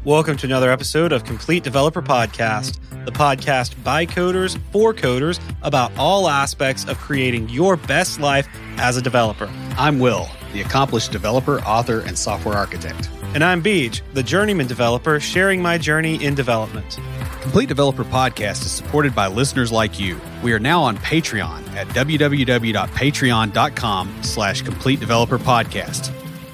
Welcome to another episode of Complete Developer Podcast, the podcast by coders for coders about all aspects of creating your best life as a developer. I'm Will, the accomplished developer, author, and software architect. And I'm Beej, the journeyman developer sharing my journey in development. Complete Developer Podcast is supported by listeners like you. We are now on Patreon at www.patreon.com/Complete Developer Podcast.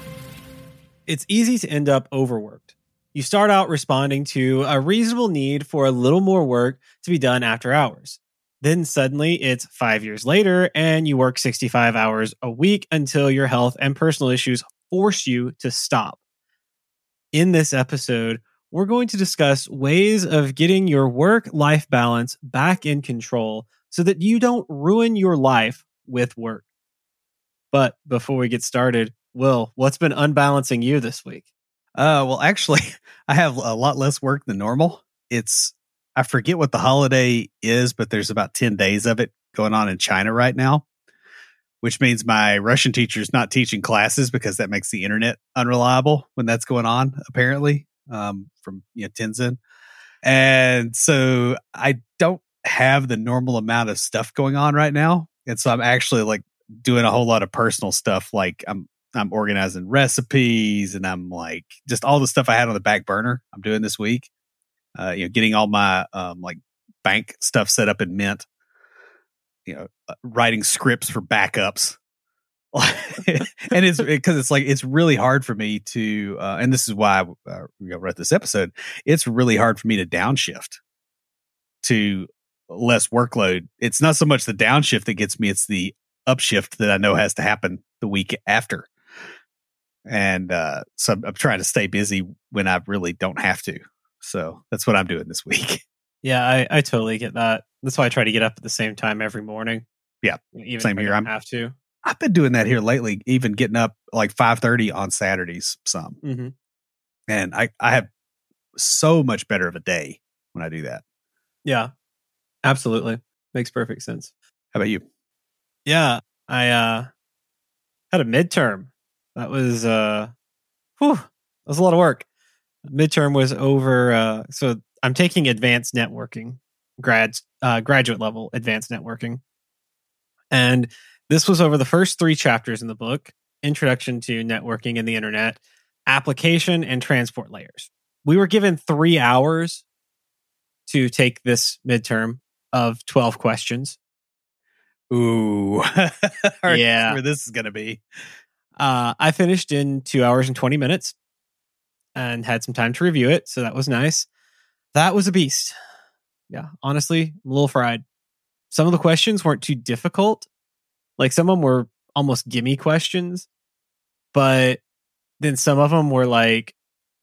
It's easy to end up overworked. You start out responding to a reasonable need for a little more work to be done after hours. Then suddenly it's 5 years later and you work 65 hours a week until your health and personal issues force you to stop. In this episode, we're going to discuss ways of getting your work-life balance back in control so that you don't ruin your life with work. But before we get started, Will, what's been unbalancing you this week? Well, actually, I have a lot less work than normal. I forget what the holiday is, but there's about 10 days of it going on in China right now, which means my Russian teacher is not teaching classes because that makes the internet unreliable when that's going on, apparently, from Tianjin. And so I don't have the normal amount of stuff going on right now. And so I'm actually like doing a whole lot of personal stuff. Like I'm organizing recipes and I'm like just all the stuff I had on the back burner I'm doing this week. Getting all my like bank stuff set up in Mint, writing scripts for backups. And it's because it's really hard for me to, and this is why I wrote this episode. It's really hard for me to downshift to less workload. It's not so much the downshift that gets me, it's the upshift that I know has to happen the week after. And so I'm trying to stay busy when I really don't have to. So that's what I'm doing this week. Yeah, I totally get that. That's why I try to get up at the same time every morning. Yeah, even same if here. I don't have to. I've been doing that here lately, even getting up like 5:30 on Saturdays some. Mm-hmm. And I have so much better of a day when I do that. Yeah, absolutely. Makes perfect sense. How about you? Yeah, I had a midterm. That was that was a lot of work. Midterm was over. So I'm taking advanced networking, graduate level advanced networking. And this was over the first 3 chapters in the book: Introduction to Networking and the Internet, Application, and Transport Layers. We were given 3 hours to take this midterm of 12 questions. Ooh. Yeah. Where this is going to be. I finished in 2 hours and 20 minutes and had some time to review it. So that was nice. That was a beast. Yeah. Honestly, I'm a little fried. Some of the questions weren't too difficult. Like some of them were almost gimme questions, but then some of them were like,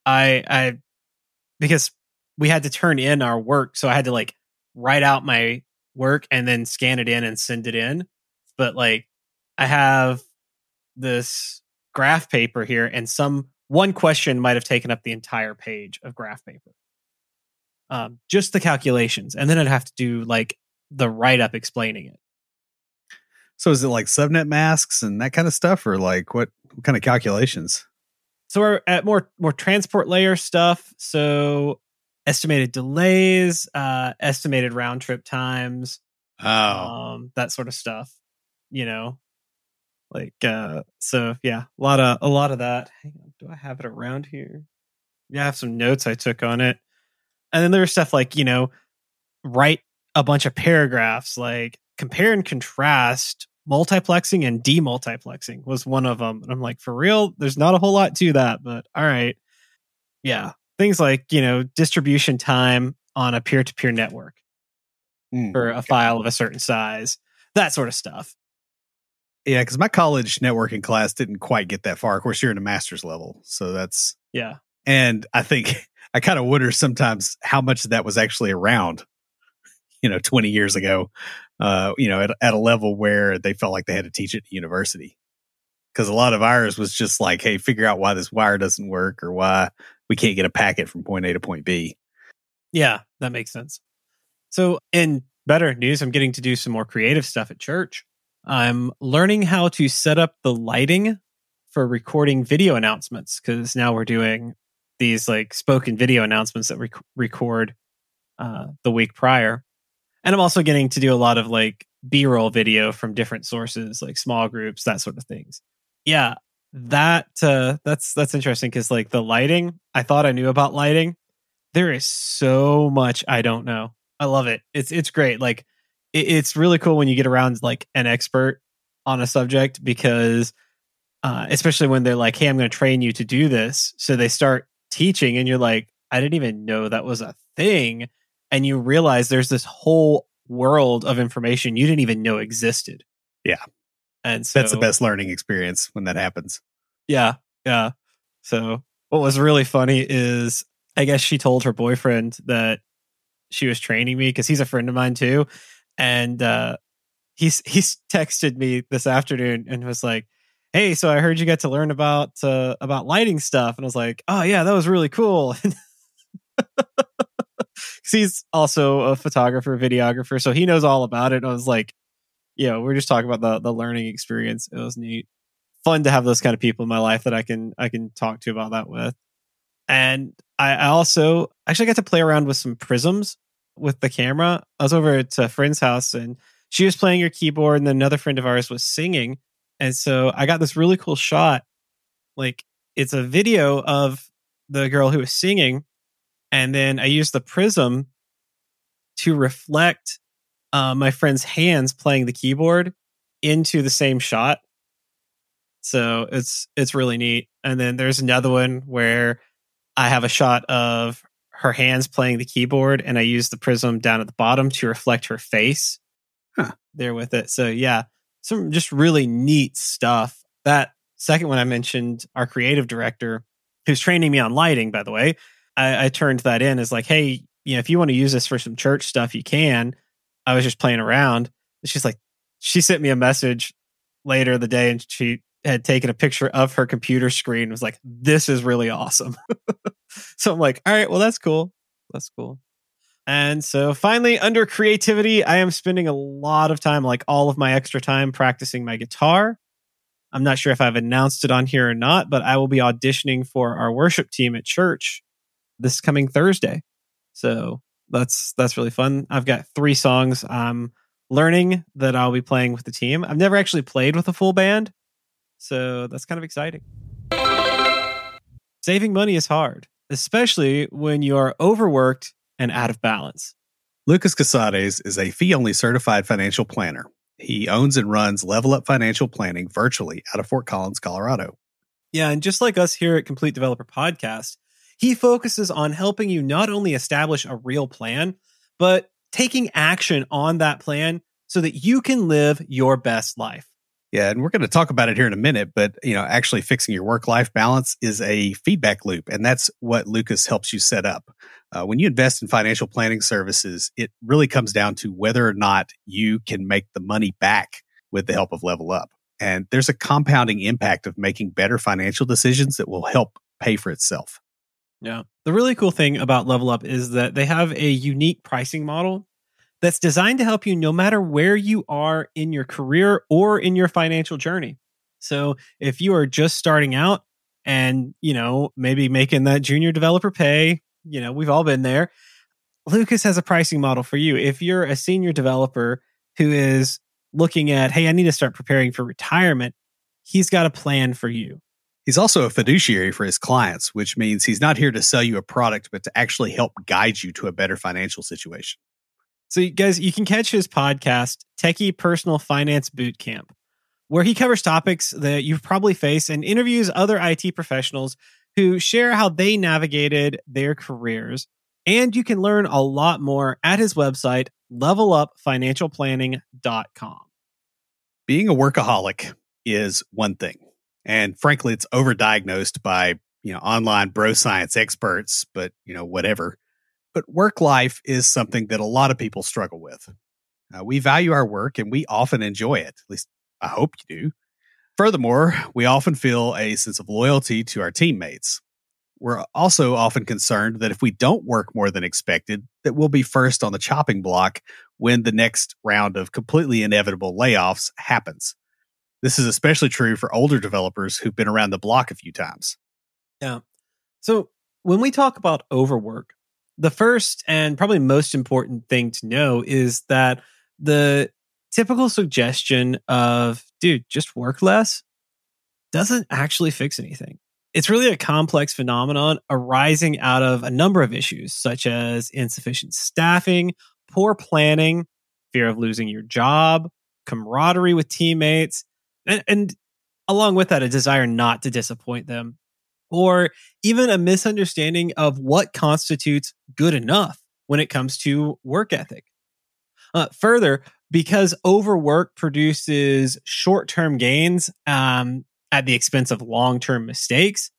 because we had to turn in our work. So I had to like write out my work and then scan it in and send it in. But like I have this graph paper here and one question might have taken up the entire page of graph paper. Just the calculations. And then I'd have to do like the write-up explaining it. So is it like subnet masks and that kind of stuff, or like what kind of calculations? So we're at more transport layer stuff. So estimated delays, estimated round trip times, that sort of stuff. So yeah, a lot of that. Hang on, do I have it around here? Yeah, I have some notes I took on it. And then there's stuff like, write a bunch of paragraphs, like compare and contrast multiplexing and demultiplexing was one of them. And I'm like, for real, there's not a whole lot to that, but all right. Yeah. Things like, distribution time on a peer-to-peer network for a file of a certain size, that sort of stuff. Yeah, because my college networking class didn't quite get that far. Of course, you're in a master's level, so that's... Yeah. And I think I kind of wonder sometimes how much of that was actually around, 20 years ago, at a level where they felt like they had to teach it at university. Because a lot of ours was just like, hey, figure out why this wire doesn't work or why we can't get a packet from point A to point B. Yeah, that makes sense. So in better news, I'm getting to do some more creative stuff at church. I'm learning how to set up the lighting for recording video announcements because now we're doing these like spoken video announcements that we record the week prior. And I'm also getting to do a lot of like B-roll video from different sources, like small groups, that sort of things. Yeah, that's interesting because like the lighting, I thought I knew about lighting. There is so much I don't know. I love it. It's great. Like it's really cool when you get around like an expert on a subject because especially when they're like, hey, I'm going to train you to do this. So they start teaching and you're like, I didn't even know that was a thing. And you realize there's this whole world of information you didn't even know existed. Yeah. And so that's the best learning experience when that happens. Yeah. Yeah. So what was really funny is I guess she told her boyfriend that she was training me because he's a friend of mine too. And he's texted me this afternoon and was like, hey, so I heard you got to learn about lighting stuff. And I was like, oh yeah, that was really cool. He's also a photographer, videographer, so he knows all about it. And I was like, we're just talking about the learning experience. It was neat. Fun to have those kind of people in my life that I can talk to about that with. And I also actually got to play around with some prisms with the camera. I was over at a friend's house and she was playing her keyboard and then another friend of ours was singing. And so I got this really cool shot. Like it's a video of the girl who was singing. And then I used the prism to reflect my friend's hands playing the keyboard into the same shot. So it's really neat. And then there's another one where I have a shot of her hands playing the keyboard and I use the prism down at the bottom to reflect her face there with it. So yeah, some just really neat stuff. That second one I mentioned, our creative director, who's training me on lighting, by the way, I turned that in as like, hey, if you want to use this for some church stuff, you can. I was just playing around. She's like, she sent me a message later the day and she had taken a picture of her computer screen and was like, this is really awesome. So I'm like, all right, well, that's cool. That's cool. And so finally, under creativity, I am spending a lot of time, like all of my extra time, practicing my guitar. I'm not sure if I've announced it on here or not, but I will be auditioning for our worship team at church this coming Thursday. So that's really fun. I've got 3 songs I'm learning that I'll be playing with the team. I've never actually played with a full band, so that's kind of exciting. Saving money is hard, especially when you're overworked and out of balance. Lucas Casades is a fee-only certified financial planner. He owns and runs Level Up Financial Planning virtually out of Fort Collins, Colorado. Yeah, and just like us here at Complete Developer Podcast, he focuses on helping you not only establish a real plan, but taking action on that plan so that you can live your best life. Yeah, and we're going to talk about it here in a minute, but actually fixing your work-life balance is a feedback loop, and that's what Lucas helps you set up. When you invest in financial planning services, it really comes down to whether or not you can make the money back with the help of Level Up. And there's a compounding impact of making better financial decisions that will help pay for itself. Yeah. The really cool thing about Level Up is that they have a unique pricing model that's designed to help you no matter where you are in your career or in your financial journey. So if you are just starting out and, maybe making that junior developer pay, we've all been there. Lucas has a pricing model for you. If you're a senior developer who is looking at, hey, I need to start preparing for retirement, he's got a plan for you. He's also a fiduciary for his clients, which means he's not here to sell you a product, but to actually help guide you to a better financial situation. So you guys, you can catch his podcast, Techie Personal Finance Bootcamp, where he covers topics that you've probably faced and interviews other IT professionals who share how they navigated their careers. And you can learn a lot more at his website, levelupfinancialplanning.com. Being a workaholic is one thing. And frankly, it's overdiagnosed by, online bro science experts, but, whatever. But work life is something that a lot of people struggle with. We value our work and we often enjoy it. At least I hope you do. Furthermore, we often feel a sense of loyalty to our teammates. We're also often concerned that if we don't work more than expected, that we'll be first on the chopping block when the next round of completely inevitable layoffs happens. This is especially true for older developers who've been around the block a few times. Yeah. So When we talk about overwork, the first and probably most important thing to know is that the typical suggestion of, dude, just work less doesn't actually fix anything. It's really a complex phenomenon arising out of a number of issues, such as insufficient staffing, poor planning, fear of losing your job, camaraderie with teammates, and along with that, a desire not to disappoint them, or even a misunderstanding of what constitutes good enough when it comes to work ethic. Further, because overwork produces short-term gains at the expense of long-term mistakes,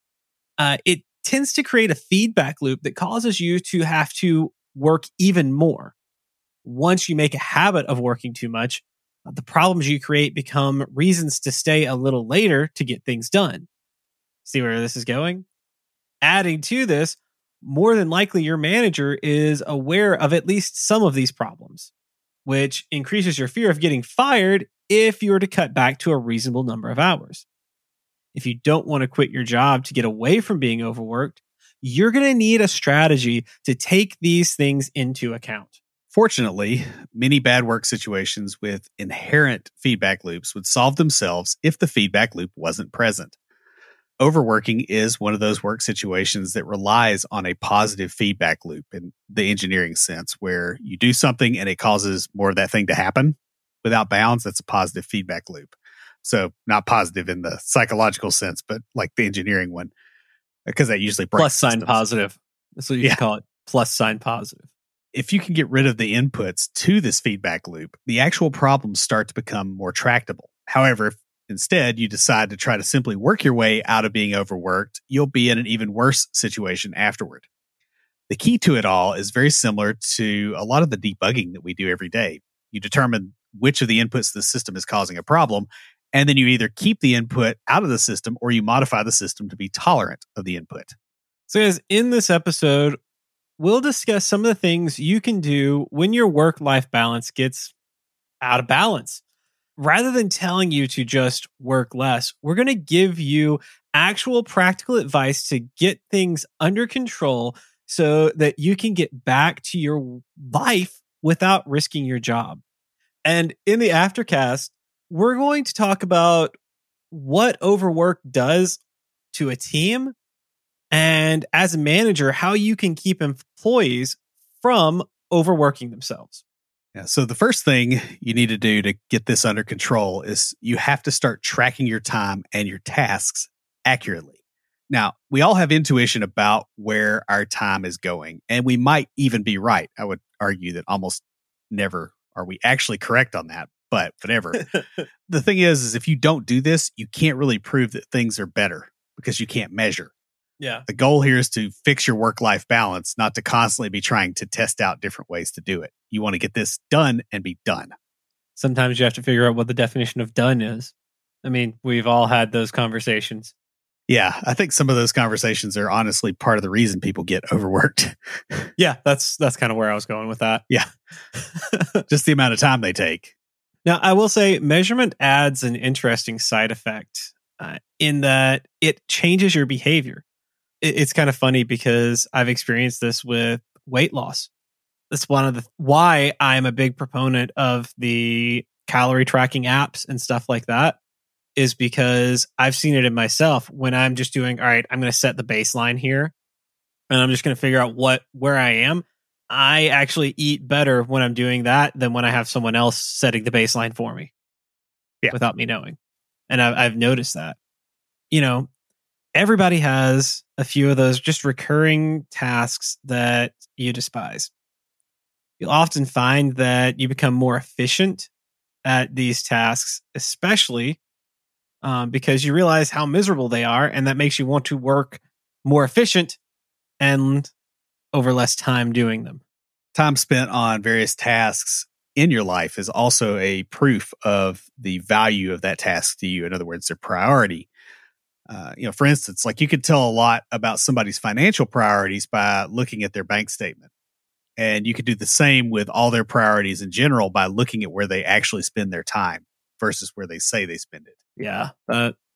it tends to create a feedback loop that causes you to have to work even more. Once you make a habit of working too much, the problems you create become reasons to stay a little later to get things done. See where this is going? Adding to this, more than likely your manager is aware of at least some of these problems, which increases your fear of getting fired if you were to cut back to a reasonable number of hours. If you don't want to quit your job to get away from being overworked, you're going to need a strategy to take these things into account. Fortunately, many bad work situations with inherent feedback loops would solve themselves if the feedback loop wasn't present. Overworking is one of those work situations that relies on a positive feedback loop in the engineering sense, where you do something and it causes more of that thing to happen without bounds. That's a positive feedback loop. So not positive in the psychological sense, but like the engineering one, because that usually breaks plus sign systems. Positive. That's what you call it. Plus sign positive. If you can get rid of the inputs to this feedback loop, the actual problems start to become more tractable. However, if instead you decide to try to simply work your way out of being overworked, you'll be in an even worse situation afterward. The key to it all is very similar to a lot of the debugging that we do every day. You determine which of the inputs to the system is causing a problem, and then you either keep the input out of the system or you modify the system to be tolerant of the input. So guys, in this episode, we'll discuss some of the things you can do when your work-life balance gets out of balance. Rather than telling you to just work less, we're going to give you actual practical advice to get things under control so that you can get back to your life without risking your job. And in the aftercast, we're going to talk about what overwork does to a team, and as a manager, how you can keep employees from overworking themselves. Yeah, so the first thing you need to do to get this under control is you have to start tracking your time and your tasks accurately. Now, we all have intuition about where our time is going, and we might even be right. I would argue that almost never are we actually correct on that, but whatever. The thing is if you don't do this, you can't really prove that things are better because you can't measure. Yeah. The goal here is to fix your work-life balance, not to constantly be trying to test out different ways to do it. You want to get this done and be done. Sometimes you have to figure out what the definition of done is. I mean, we've all had those conversations. Yeah, I think some of those conversations are honestly part of the reason people get overworked. Yeah, that's kind of where I was going with that. Yeah. Just the amount of time they take. Now, I will say measurement adds an interesting side effect in that it changes your behavior. It's kind of funny because I've experienced this with weight loss. That's one of why I'm a big proponent of the calorie tracking apps and stuff like that, is because I've seen it in myself when I'm just doing, all right, I'm going to set the baseline here and I'm just going to figure out where I am. I actually eat better when I'm doing that than when I have someone else setting the baseline for me without me knowing. And I've noticed that, everybody has a few of those just recurring tasks that you despise. You'll often find that you become more efficient at these tasks, especially because you realize how miserable they are, and that makes you want to work more efficient and over less time doing them. Time spent on various tasks in your life is also a proof of the value of that task to you. In other words, their priority. For instance, like you could tell a lot about somebody's financial priorities by looking at their bank statement. And you could do the same with all their priorities in general by looking at where they actually spend their time versus where they say they spend it. Yeah,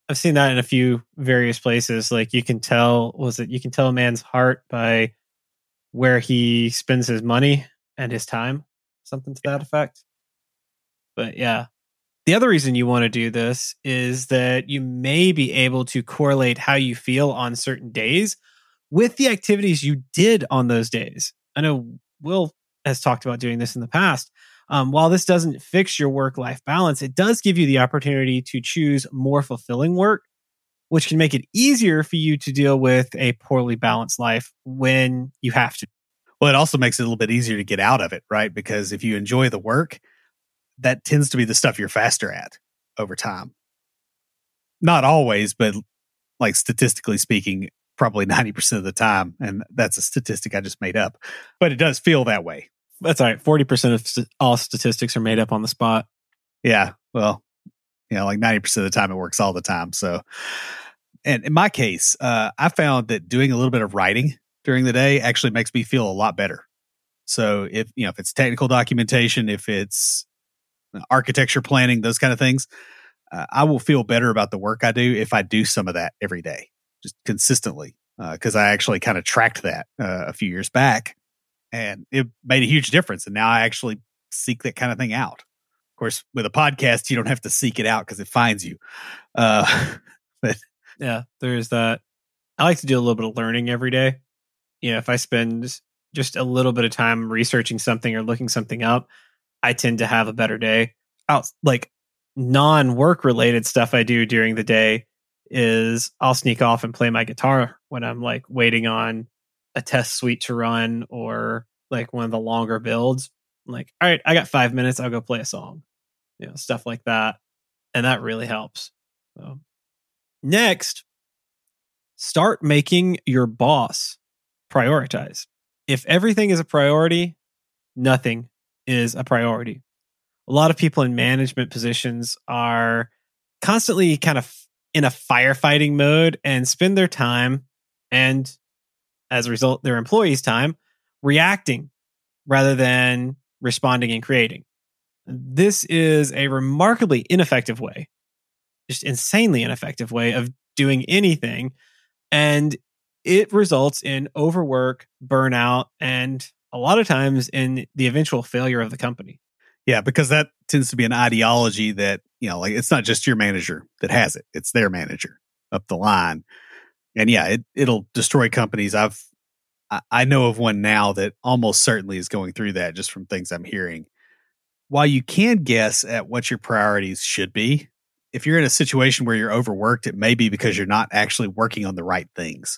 I've seen that in a few various places. Like you can tell a man's heart by where he spends his money and his time, something to that effect. But yeah, the other reason you want to do this is that you may be able to correlate how you feel on certain days with the activities you did on those days. I know Will has talked about doing this in the past. While this doesn't fix your work-life balance, it does give you the opportunity to choose more fulfilling work, which can make it easier for you to deal with a poorly balanced life when you have to. Well, it also makes it a little bit easier to get out of it, right? Because if you enjoy the work, that tends to be the stuff you're faster at over time. Not always, but like statistically speaking, probably 90% of the time. And that's a statistic I just made up, but it does feel that way. That's all right. 40% of all statistics are made up on the spot. Yeah. Well, like 90% of the time it works all the time. So, and in my case, I found that doing a little bit of writing during the day actually makes me feel a lot better. So if it's technical documentation, if it's architecture planning, those kind of things, I will feel better about the work I do if I do some of that every day, just consistently. Because I actually kind of tracked that a few years back, and it made a huge difference. And now I actually seek that kind of thing out. Of course, with a podcast, you don't have to seek it out because it finds you. But yeah, there's that. I like to do a little bit of learning every day. If I spend just a little bit of time researching something or looking something up, I tend to have a better day. Like non-work related stuff I do during the day is I'll sneak off and play my guitar when I'm like waiting on a test suite to run or like one of the longer builds. I'm like, all right, I got 5 minutes. I'll go play a song, stuff like that. And that really helps. So next, start making your boss prioritize. If everything is a priority, nothing is a priority. A lot of people in management positions are constantly kind of in a firefighting mode and spend their time, and as a result, their employees' time, reacting rather than responding and creating. This is a remarkably ineffective way, just insanely ineffective way of doing anything. And it results in overwork, burnout, and a lot of times in the eventual failure of the company. Yeah, because that tends to be an ideology that, like it's not just your manager that has it. It's their manager up the line. And yeah, it'll destroy companies. I know of one now that almost certainly is going through that just from things I'm hearing. While you can guess at what your priorities should be, if you're in a situation where you're overworked, it may be because you're not actually working on the right things.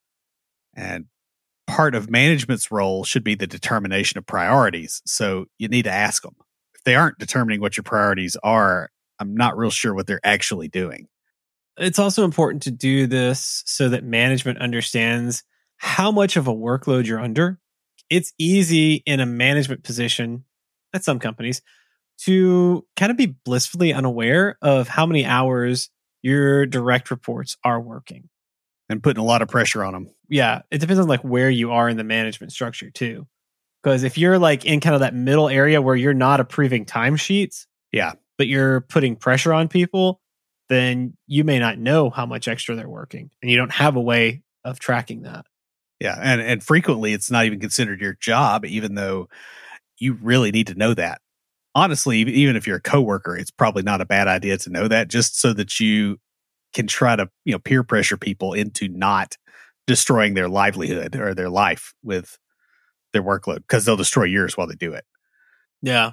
And part of management's role should be the determination of priorities. So you need to ask them. If they aren't determining what your priorities are, I'm not real sure what they're actually doing. It's also important to do this so that management understands how much of a workload you're under. It's easy in a management position at some companies to kind of be blissfully unaware of how many hours your direct reports are working. And putting a lot of pressure on them. Yeah, it depends on like where you are in the management structure too. Because if you're like in kind of that middle area where you're not approving timesheets, yeah, but you're putting pressure on people, then you may not know how much extra they're working, and you don't have a way of tracking that. Yeah, and frequently it's not even considered your job, even though you really need to know that. Honestly, even if you're a coworker, it's probably not a bad idea to know that, just so that you can try to peer pressure people into not destroying their livelihood or their life with their workload, because they'll destroy yours while they do it. Yeah.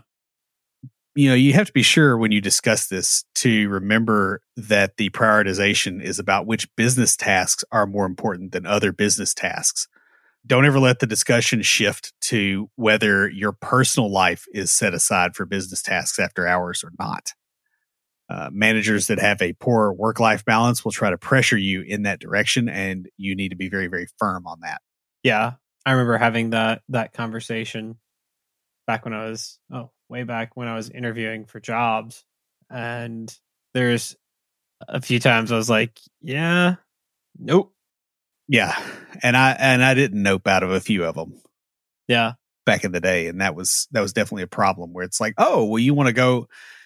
You have to be sure when you discuss this to remember that the prioritization is about which business tasks are more important than other business tasks. Don't ever let the discussion shift to whether your personal life is set aside for business tasks after hours or not. Managers that have a poor work-life balance will try to pressure you in that direction, and you need to be very, very firm on that. Yeah. I remember having that conversation back when I was, way back when I was interviewing for jobs. And there's a few times I was like, yeah, nope. Yeah. And I didn't nope out of a few of them. Yeah. Back in the day. And that was definitely a problem where it's like, oh, well, you want to go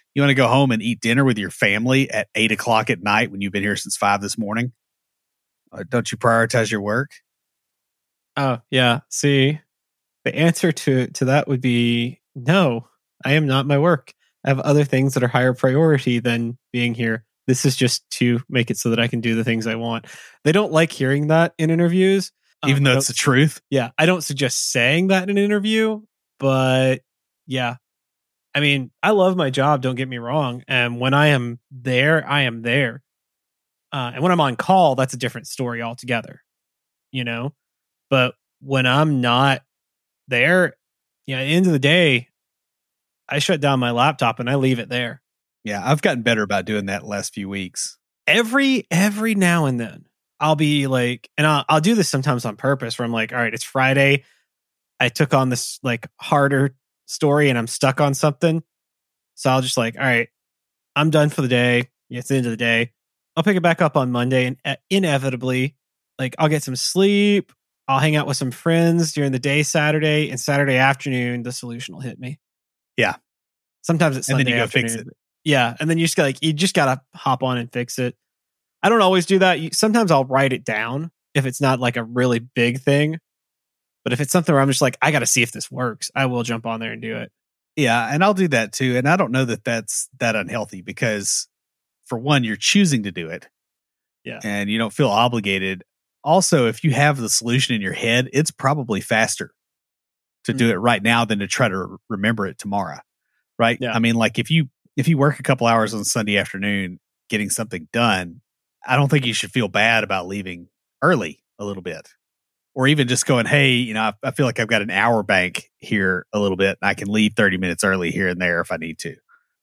You want to go home and eat dinner with your family at 8:00 at night when you've been here since 5 this morning? Don't you prioritize your work? Oh, yeah. See, the answer to that would be no. I am not my work. I have other things that are higher priority than being here. This is just to make it so that I can do the things I want. They don't like hearing that in interviews. Even though it's the truth? Yeah. I don't suggest saying that in an interview, but yeah. I mean, I love my job, don't get me wrong. And when I am there, I am there. And when I'm on call, that's a different story altogether, you know? But when I'm not there, at the end of the day, I shut down my laptop and I leave it there. Yeah, I've gotten better about doing that last few weeks. Every now and then, I'll be like, and I'll do this sometimes on purpose, where I'm like, all right, it's Friday. I took on this like harder story and I'm stuck on something. So I'll just like, all right, I'm done for the day. It's the end of the day. I'll pick it back up on Monday, and inevitably, like, I'll get some sleep. I'll hang out with some friends during the day Saturday, and Saturday afternoon, the solution will hit me. Yeah. Sometimes it's Sunday and then you go afternoon. fix it. Yeah. And then you just gotta hop on and fix it. I don't always do that. Sometimes I'll write it down if it's not like a really big thing. But if it's something where I'm just like, I got to see if this works, I will jump on there and do it. Yeah. And I'll do that too. And I don't know that that's that unhealthy because, for one, you're choosing to do it. Yeah. And you don't feel obligated. Also, if you have the solution in your head, it's probably faster to do it right now than to try to remember it tomorrow. Right. Yeah. I mean, like if you work a couple hours on Sunday afternoon getting something done, I don't think you should feel bad about leaving early a little bit, or even just going, hey, I feel like I've got an hour bank here a little bit. And I can leave 30 minutes early here and there if I need to,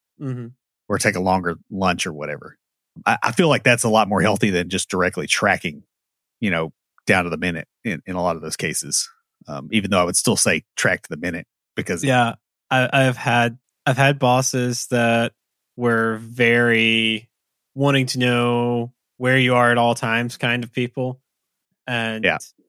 or take a longer lunch or whatever. I feel like that's a lot more healthy than just directly tracking, down to the minute in a lot of those cases. Even though I would still say track to the minute because I've had bosses that were very wanting to know where you are at all times kind of people. And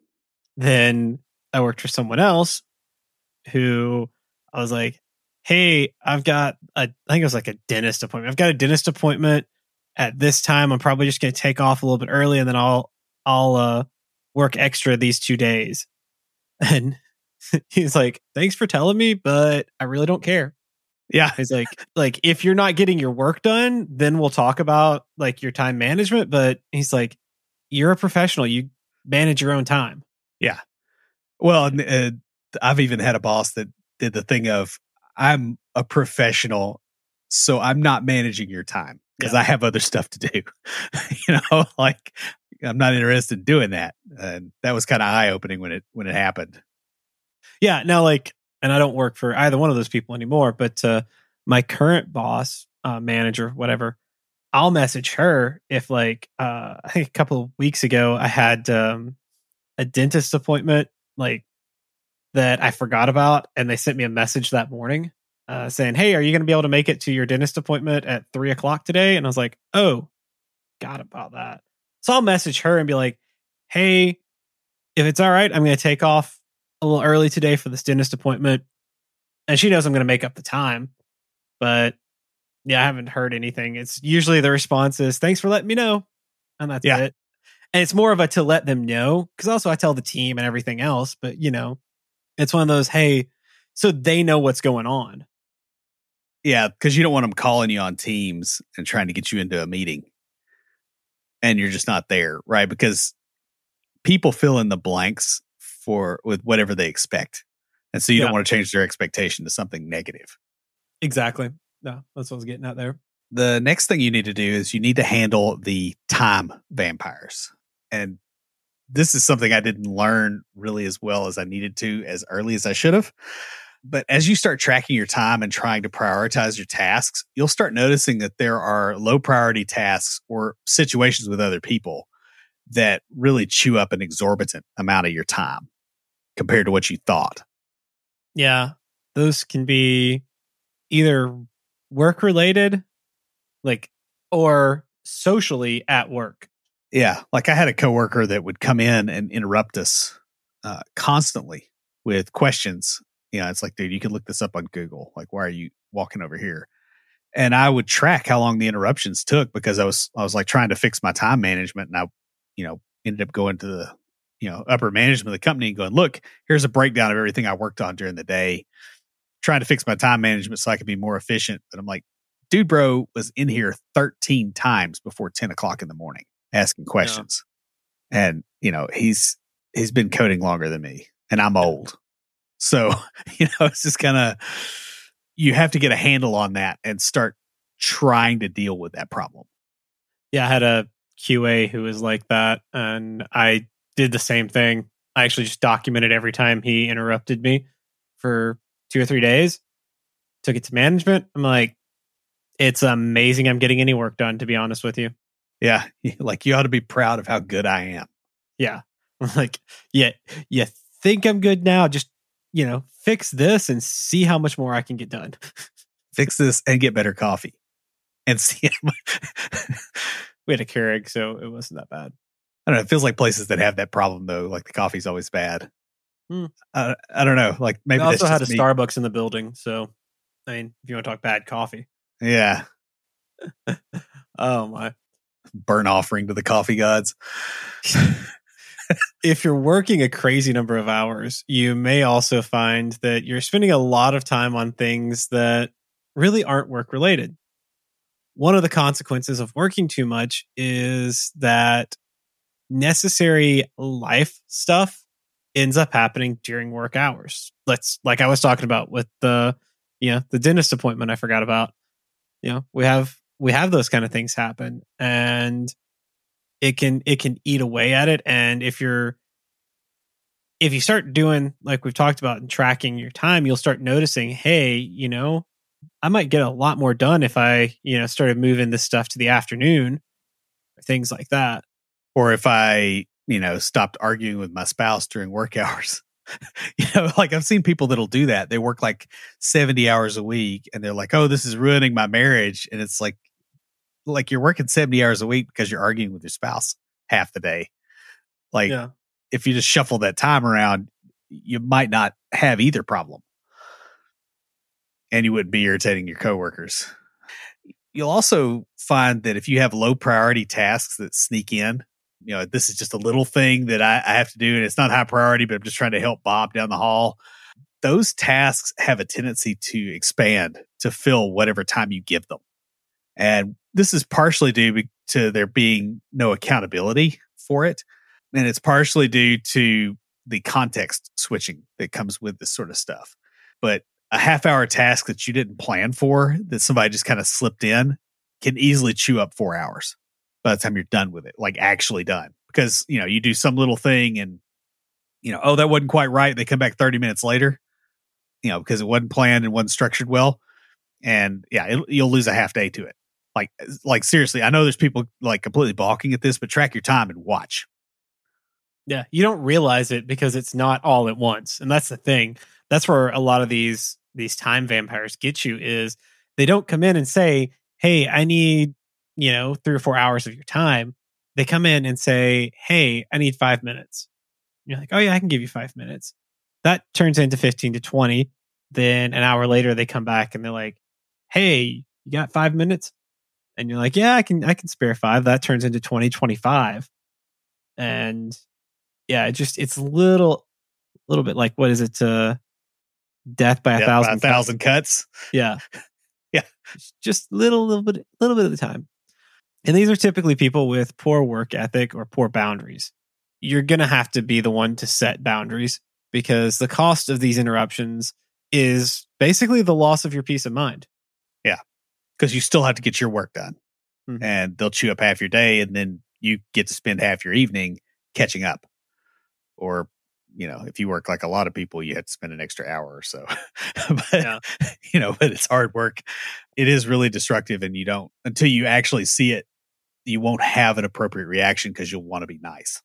then I worked for someone else who I was like, hey, I think it was like a dentist appointment. I've got a dentist appointment at this time. I'm probably just going to take off a little bit early, and then I'll work extra these 2 days. And he's like, thanks for telling me, but I really don't care. Yeah. He's like, if you're not getting your work done, then we'll talk about like your time management. But he's like, you're a professional. You manage your own time. Yeah. Well, I've even had a boss that did the thing of, I'm a professional, so I'm not managing your time because I have other stuff to do. Like I'm not interested in doing that. And that was kind of eye opening when it happened. Yeah. Now, and I don't work for either one of those people anymore, but my current boss, manager, whatever, I'll message her if I think a couple of weeks ago I had a dentist appointment that I forgot about, and they sent me a message that morning saying, hey, are you going to be able to make it to your dentist appointment at 3:00 today? And I was like, oh, forgot about that. So I'll message her and be like, hey, if it's all right, I'm going to take off a little early today for this dentist appointment. And she knows I'm going to make up the time. But yeah, I haven't heard anything. It's usually the response is, thanks for letting me know. And that's it. And it's more of a to let them know, because also I tell the team and everything else. But, it's one of those, hey, so they know what's going on. Yeah, because you don't want them calling you on Teams and trying to get you into a meeting. And you're just not there, right? Because people fill in the blanks with whatever they expect. And so you don't want to change their expectation to something negative. Exactly. No, that's what I was getting at there. The next thing you need to do is you need to handle the time vampires. And this is something I didn't learn really as well as I needed to as early as I should have. But as you start tracking your time and trying to prioritize your tasks, you'll start noticing that there are low priority tasks or situations with other people that really chew up an exorbitant amount of your time compared to what you thought. Yeah. Those can be either work related, or socially at work. Yeah. Like I had a coworker that would come in and interrupt us constantly with questions. It's like, dude, you can look this up on Google. Like, why are you walking over here? And I would track how long the interruptions took because I was like trying to fix my time management, and I, ended up going to the, upper management of the company and going, look, here's a breakdown of everything I worked on during the day, trying to fix my time management so I could be more efficient. But I'm like, dude, bro was in here 13 times before 10 o'clock in the morning asking questions. Yeah. And, he's been coding longer than me, and I'm old. So, it's just kind of, you have to get a handle on that and start trying to deal with that problem. Yeah, I had a QA who was like that, and I did the same thing. I actually just documented every time he interrupted me for 2 or 3 days, took it to management. I'm like, it's amazing I'm getting any work done, to be honest with you. Yeah, like you ought to be proud of how good I am. Yeah. Like, yeah, you think I'm good now, just, fix this and see how much more I can get done. Fix this and get better coffee. And see we had a Keurig, so it wasn't that bad. I don't know. It feels like places that have that problem, though. Like the coffee's always bad. I don't know. Like maybe we also had a Starbucks in the building. So, I mean, if you want to talk bad coffee. Yeah. Oh, my. Burnt offering to the coffee gods. If you're working a crazy number of hours, you may also find that you're spending a lot of time on things that really aren't work related. One of the consequences of working too much is that necessary life stuff ends up happening during work hours. Like I was talking about with the dentist appointment I forgot about. We have those kind of things happen, and it can eat away at it. And if you start doing, like we've talked about, and tracking your time, you'll start noticing, hey, I might get a lot more done if I, started moving this stuff to the afternoon, or things like that. Or if I, stopped arguing with my spouse during work hours. Like I've seen people that'll do that. They work like 70 hours a week, and they're like, oh, this is ruining my marriage. And it's like you're working 70 hours a week because you're arguing with your spouse half the day. Like, if you just shuffle that time around, you might not have either problem. And you wouldn't be irritating your coworkers. You'll also find that if you have low priority tasks that sneak in, this is just a little thing that I have to do, and it's not high priority, but I'm just trying to help Bob down the hall. Those tasks have a tendency to expand to fill whatever time you give them. And this is partially due to there being no accountability for it. And it's partially due to the context switching that comes with this sort of stuff. But a half-hour task that you didn't plan for, that somebody just kind of slipped in, can easily chew up 4 hours by the time you're done with it, like actually done. Because, you do some little thing and, oh, that wasn't quite right. They come back 30 minutes later, because it wasn't planned and wasn't structured well. And you'll lose a half day to it. Like seriously, I know there's people like completely balking at this, but track your time and watch. Yeah, you don't realize it because it's not all at once. And that's the thing. That's where a lot of these time vampires get you, is they don't come in and say, hey, I need, 3 or 4 hours of your time. They come in and say, hey, I need 5 minutes. And you're like, oh yeah, I can give you 5 minutes. That turns into 15 to 20. Then an hour later, they come back and they're like, hey, you got 5 minutes? And you're like, yeah, I can spare 5. That turns into 20, 25. And yeah, it's a little bit like, what is it? Death by a thousand cuts. Yeah. Yeah. Just little bit of the time. And these are typically people with poor work ethic or poor boundaries. You're going to have to be the one to set boundaries, because the cost of these interruptions is basically the loss of your peace of mind. Yeah. Because you still have to get your work done. Mm-hmm. And they'll chew up half your day, and then you get to spend half your evening catching up. Or, if you work like a lot of people, you have to spend an extra hour or so. But, but it's hard work. It is really destructive, and until you actually see it, you won't have an appropriate reaction because you'll want to be nice.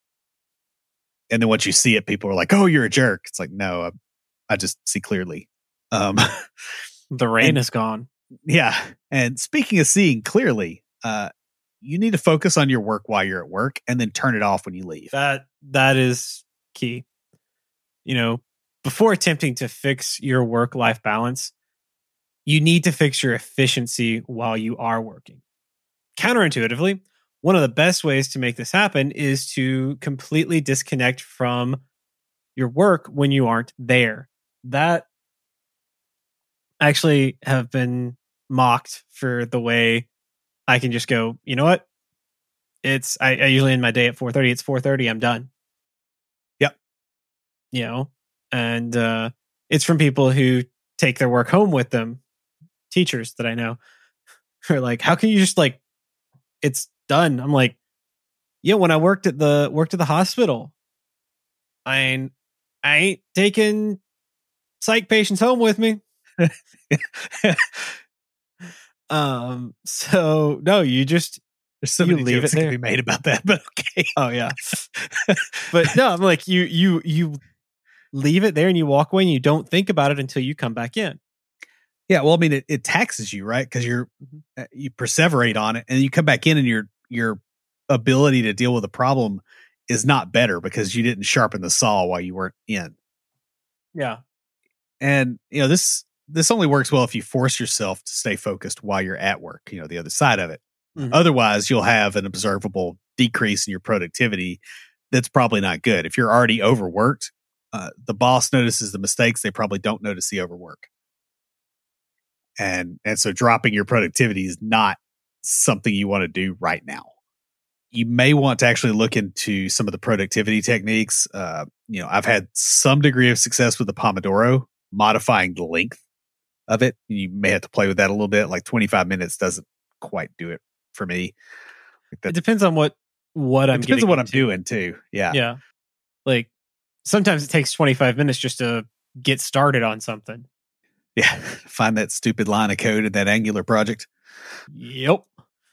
And then once you see it, people are like, oh, you're a jerk. It's like, no, I just see clearly. The rain is gone. Yeah. And speaking of seeing clearly, you need to focus on your work while you're at work, and then turn it off when you leave. That is key. Before attempting to fix your work-life balance, you need to fix your efficiency while you are working. Counterintuitively, one of the best ways to make this happen is to completely disconnect from your work when you aren't there. That actually have been mocked for the way I can just go, you know what? I usually end my day at 4:30. It's 4:30. I'm done. Yep. You know, and it's from people who take their work home with them. Teachers that I know are like, how can you just like, it's done. I'm like, yeah, when I worked at the hospital, I ain't taking psych patients home with me. So no, you just there's so many leave jokes it that there. can be made about that, but okay. Oh yeah. But no, I'm like, you leave it there and you walk away and you don't think about it until you come back in. Yeah, well, I mean, it taxes you, right? Because you perseverate on it, and you come back in, and your ability to deal with a problem is not better because you didn't sharpen the saw while you weren't in. Yeah, and this only works well if you force yourself to stay focused while you're at work. The other side of it. Mm-hmm. Otherwise, you'll have an observable decrease in your productivity. That's probably not good. If you're already overworked, the boss notices the mistakes; they probably don't notice the overwork. And so dropping your productivity is not something you want to do right now. You may want to actually look into some of the productivity techniques. I've had some degree of success with the Pomodoro, modifying the length of it. You may have to play with that a little bit. Like 25 minutes doesn't quite do it for me. It depends on what I'm. It depends on what I'm doing too. Yeah. Yeah. Like sometimes it takes 25 minutes just to get started on something. Yeah, find that stupid line of code in that Angular project. Yep.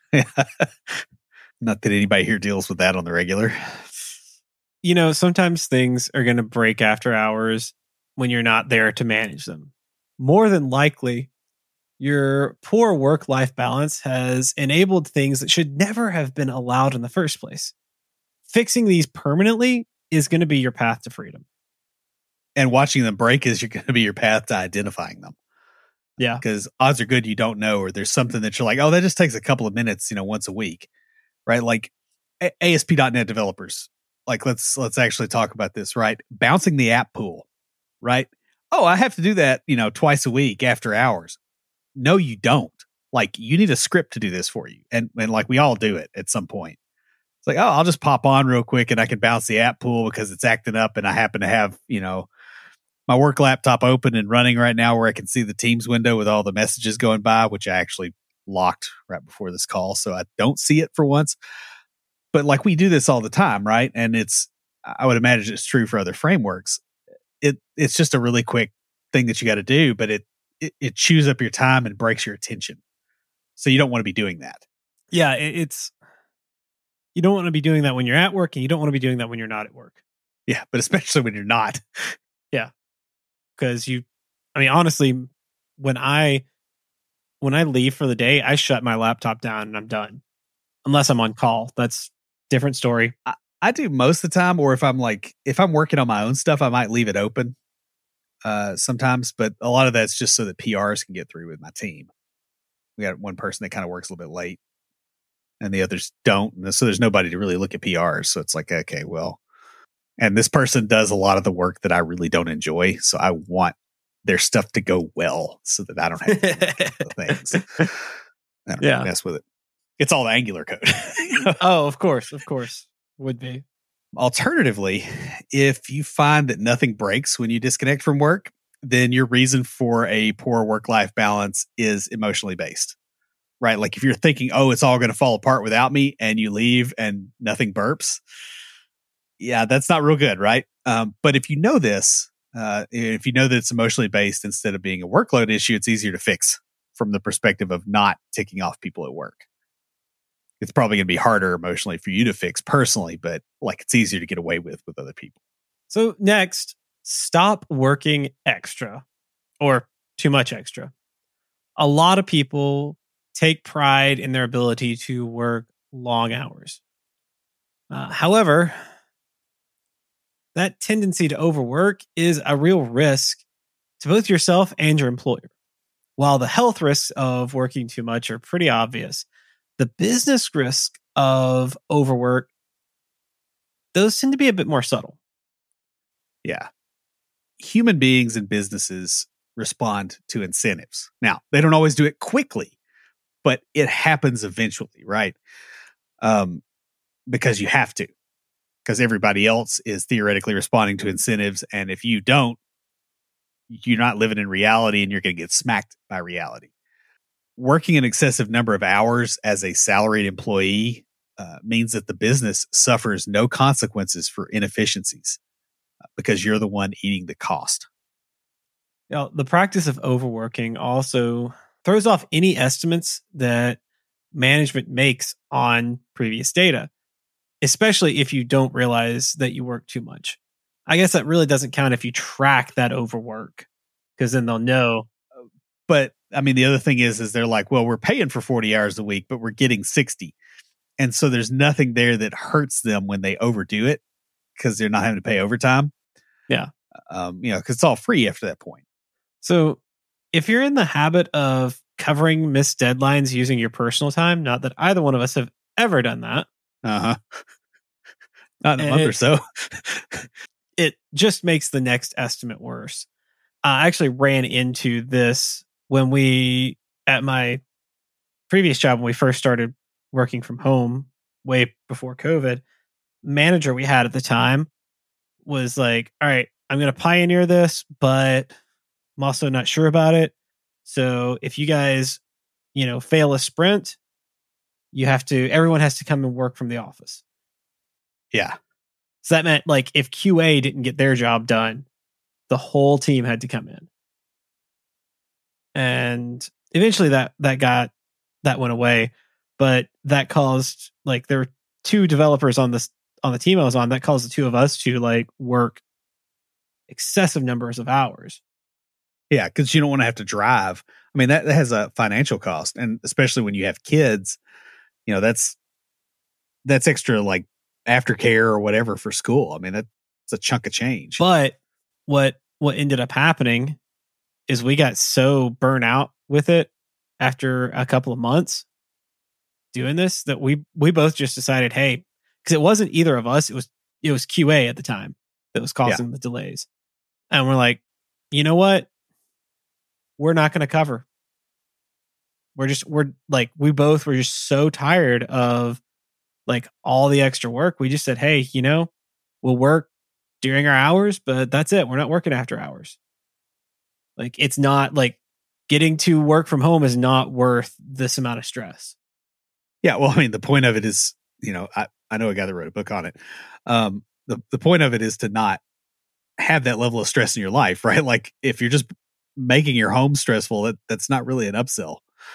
Not that anybody here deals with that on the regular. Sometimes things are going to break after hours when you're not there to manage them. More than likely, your poor work-life balance has enabled things that should never have been allowed in the first place. Fixing these permanently is going to be your path to freedom. And watching them break is going to be your path to identifying them. Yeah. Because odds are good you don't know, or there's something that you're like, oh, that just takes a couple of minutes, once a week. Right? Like ASP.NET developers. Like, let's actually talk about this, right? Bouncing the app pool, right? Oh, I have to do that, twice a week after hours. No, you don't. Like, you need a script to do this for you. And like, we all do it at some point. It's like, oh, I'll just pop on real quick and I can bounce the app pool because it's acting up and I happen to have, my work laptop open and running right now where I can see the Teams window with all the messages going by, which I actually locked right before this call. So I don't see it for once. But like, we do this all the time, right? And I would imagine it's true for other frameworks. It's just a really quick thing that you got to do, but it chews up your time and breaks your attention. So you don't want to be doing that. Yeah, you don't want to be doing that when you're at work, and you don't want to be doing that when you're not at work. Yeah, but especially when you're not. Yeah. Because honestly, when I leave for the day, I shut my laptop down and I'm done. Unless I'm on call. That's a different story. I do most of the time, or if I'm working on my own stuff, I might leave it open sometimes, but a lot of that's just so that PRs can get through with my team. We got one person that kind of works a little bit late and the others don't. And so there's nobody to really look at PRs. So it's like, okay, well, and this person does a lot of the work that I really don't enjoy. So I want their stuff to go well so that I don't have to do things. I don't really mess with it. It's all Angular code. Oh, of course. Would be. Alternatively, if you find that nothing breaks when you disconnect from work, then your reason for a poor work-life balance is emotionally based, right? Like if you're thinking, oh, it's all going to fall apart without me, and you leave and nothing burps. Yeah, that's not real good, right? But if you know this, if you know that it's emotionally based instead of being a workload issue, it's easier to fix from the perspective of not ticking off people at work. It's probably going to be harder emotionally for you to fix personally, but like it's easier to get away with other people. So next, stop working extra or too much extra. A lot of people take pride in their ability to work long hours. However, that tendency to overwork is a real risk to both yourself and your employer. while the health risks of working too much are pretty obvious, the business risk of overwork, those tend to be a bit more subtle. Yeah. Human beings and businesses respond to incentives. Now, they don't always do it quickly, but it happens eventually, right? Because you have to, because everybody else is theoretically responding to incentives. And if you don't, you're not living in reality and you're going to get smacked by reality. Working an excessive number of hours as a salaried employee means that the business suffers no consequences for inefficiencies because you're the one eating the cost. Now, the practice of overworking also throws off any estimates that management makes on previous data, especially if you don't realize that you work too much. I guess that really doesn't count if you track that overwork, because then they'll know. But I mean, the other thing is they're like, well, we're paying for 40 hours a week, but we're getting 60. And so there's nothing there that hurts them when they overdo it because they're not having to pay overtime. Yeah. Because it's all free after that point. So if you're in the habit of covering missed deadlines using your personal time, not that either one of us have ever done that. Not in a month or so. It just makes the next estimate worse. I actually ran into this when at my previous job, when we first started working from home way before COVID, manager we had at the time was like, all right, I'm going to pioneer this, but I'm also not sure about it. So if you guys, fail a sprint, everyone has to come and work from the office. Yeah. So that meant like if QA didn't get their job done, the whole team had to come in. And eventually that went away, but that caused there were 2 developers on the team I was on. That caused the 2 of us to work excessive numbers of hours. Yeah, because you don't want to have to drive. I mean, that has a financial cost, and especially when you have kids, that's extra aftercare or whatever for school. I mean, that's a chunk of change. But what ended up happening is we got so burnt out with it after a couple of months doing this that we both just decided, hey, because it wasn't either of us, it was QA at the time that was causing the delays. And we're like, you know what? We're not going to cover. We both were just so tired of all the extra work. We just said, hey, we'll work during our hours, but that's it. We're not working after hours. It's not getting to work from home is not worth this amount of stress. Yeah. Well, I mean, the point of it is, I know a guy that wrote a book on it. The point of it is to not have that level of stress in your life, right? If you're just making your home stressful, that's not really an upsell.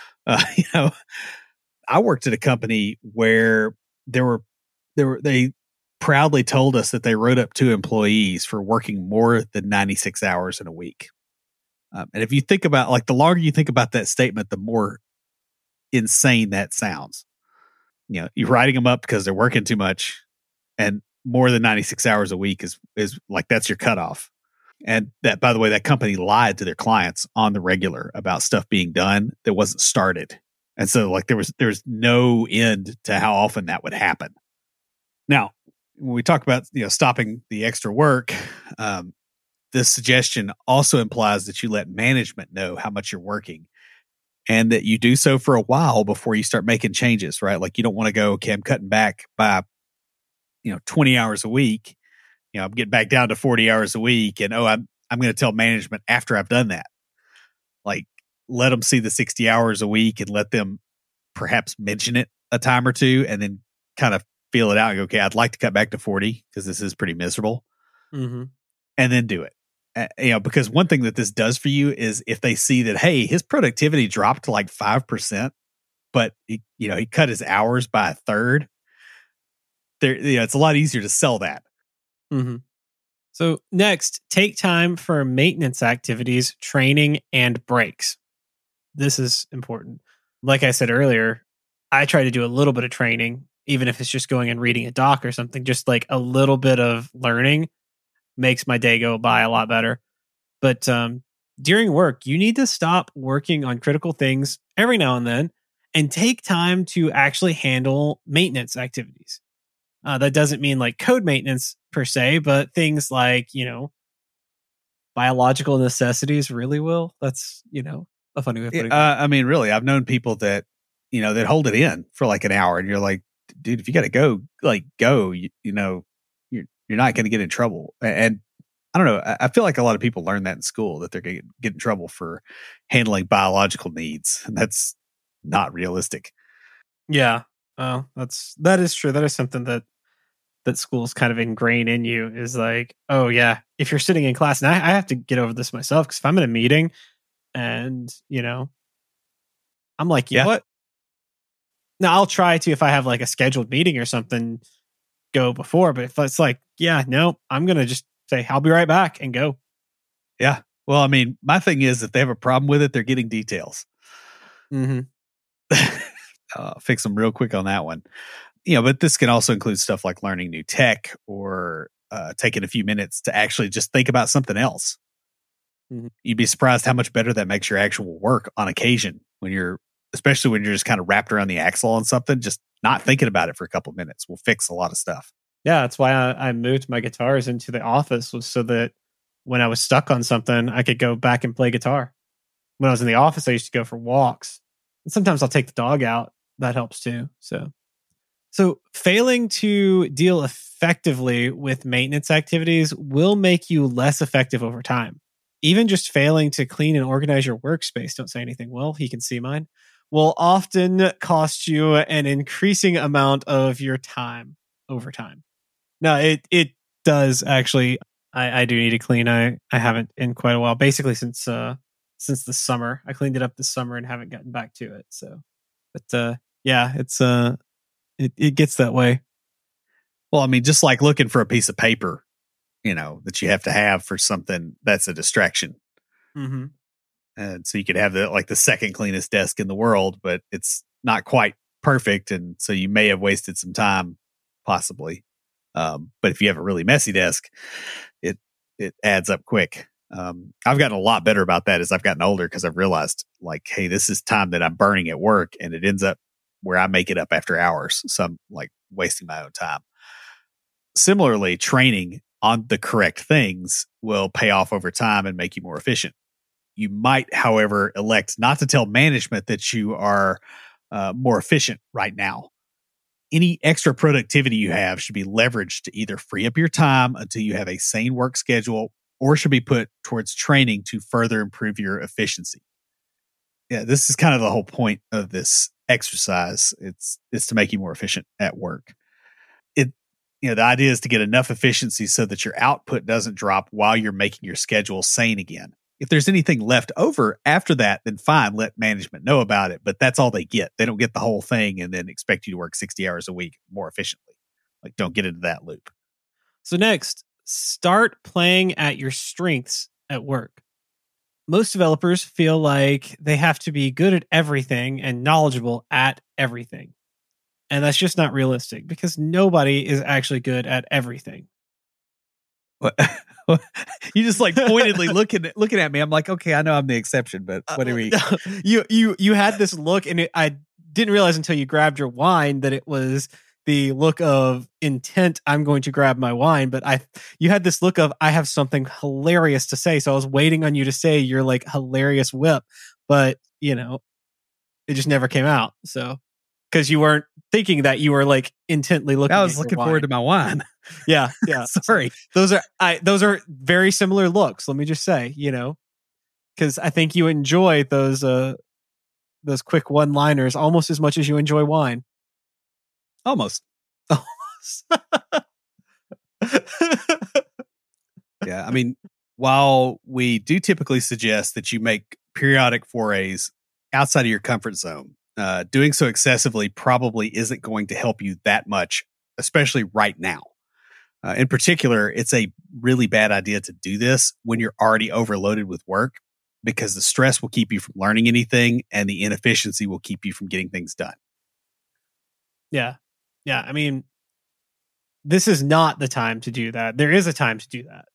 I worked at a company where they proudly told us that they wrote up 2 employees for working more than 96 hours in a week. And if you think about the longer you think about that statement, the more insane that sounds. You're writing them up because they're working too much, and more than 96 hours a week is that's your cutoff. And that, by the way, that company lied to their clients on the regular about stuff being done that wasn't started. And so there was no end to how often that would happen. Now, when we talk about, stopping the extra work, this suggestion also implies that you let management know how much you're working and that you do so for a while before you start making changes, right? You don't want to go, okay, I'm cutting back by, 20 hours a week. I'm getting back down to 40 hours a week, and I'm going to tell management after I've done that. Let them see the 60 hours a week and let them perhaps mention it a time or two, and then kind of feel it out and go, okay, I'd like to cut back to 40 because this is pretty miserable. Mm-hmm. And then do it. Because one thing that this does for you is if they see that, hey, his productivity dropped to 5%, but he cut his hours by a third. It's a lot easier to sell that. Mm-hmm. So next, take time for maintenance activities, training, and breaks. This is important. Like I said earlier, I try to do a little bit of training, even if it's just going and reading a doc or something. Just a little bit of learning makes my day go by a lot better. But During work, you need to stop working on critical things every now and then and take time to actually handle maintenance activities. That doesn't mean like code maintenance per se, but things like, biological necessities really will. That's, a funny way of putting it. I mean, really, I've known people that, that hold it in for like an hour and you're like, dude, if you got to go, like go, you're not going to get in trouble. And I don't know. I feel like a lot of people learn that in school, that they're going to get in trouble for handling biological needs. And that's not realistic. Yeah. That is true. That is something that schools kind of ingrain in you, is like, oh yeah, if you're sitting in class, and I have to get over this myself, because if I'm in a meeting and, I'm like, you know what? Now I'll try to, if I have like a scheduled meeting or something, go before, but if it's like, yeah, no, I'm going to just say, I'll be right back and go. Yeah. Well, I mean, my thing is, if they have a problem with it, they're getting details. Mm-hmm. Fix them real quick on that one. But this can also include stuff like learning new tech or taking a few minutes to actually just think about something else. Mm-hmm. You'd be surprised how much better that makes your actual work on occasion, especially when you're just kind of wrapped around the axle on something. Just not thinking about it for a couple of minutes will fix a lot of stuff. Yeah, that's why I moved my guitars into the office, was so that when I was stuck on something, I could go back and play guitar. When I was in the office, I used to go for walks. And sometimes I'll take the dog out. That helps too. So failing to deal effectively with maintenance activities will make you less effective over time. Even just failing to clean and organize your workspace, don't say anything, well, he can see mine, will often cost you an increasing amount of your time over time. No, it does actually. I do need to clean. I haven't in quite a while, basically since the summer. I cleaned it up this summer and haven't gotten back to it. So, but yeah, it gets that way. Well, I mean, just like looking for a piece of paper, that you have to have for something that's a distraction. Mm-hmm. And so you could have the second cleanest desk in the world, but it's not quite perfect. And so you may have wasted some time, possibly. But if you have a really messy desk, it adds up quick. I've gotten a lot better about that as I've gotten older, because I've realized, like, hey, this is time that I'm burning at work, and it ends up where I make it up after hours. So I'm like wasting my own time. Similarly, training on the correct things will pay off over time and make you more efficient. You might, however, elect not to tell management that you are more efficient right now. Any extra productivity you have should be leveraged to either free up your time until you have a sane work schedule, or should be put towards training to further improve your efficiency. Yeah, this is kind of the whole point of this exercise. It's to make you more efficient at work. The idea is to get enough efficiency so that your output doesn't drop while you're making your schedule sane again. If there's anything left over after that, then fine, let management know about it. But that's all they get. They don't get the whole thing and then expect you to work 60 hours a week more efficiently. Like, don't get into that loop. So next, start playing at your strengths at work. Most developers feel like they have to be good at everything and knowledgeable at everything. And that's just not realistic, because nobody is actually good at everything. What? You just like pointedly looking at me. I'm like, okay, I know I'm the exception, but what are we? You had this look, and I didn't realize until you grabbed your wine that it was the look of intent. I'm going to grab my wine, but you had this look of, I have something hilarious to say. So I was waiting on you to say your like hilarious whip, but it just never came out. So, because you weren't thinking that, you were like intently looking. I was looking forward to my wine. Yeah. Sorry. Those are very similar looks. Let me just say, because I think you enjoy those quick one-liners almost as much as you enjoy wine. Almost. Yeah. I mean, while we do typically suggest that you make periodic forays outside of your comfort zone, doing so excessively probably isn't going to help you that much, especially right now. In particular, it's a really bad idea to do this when you're already overloaded with work, because the stress will keep you from learning anything and the inefficiency will keep you from getting things done. Yeah. Yeah. I mean, this is not the time to do that. There is a time to do that.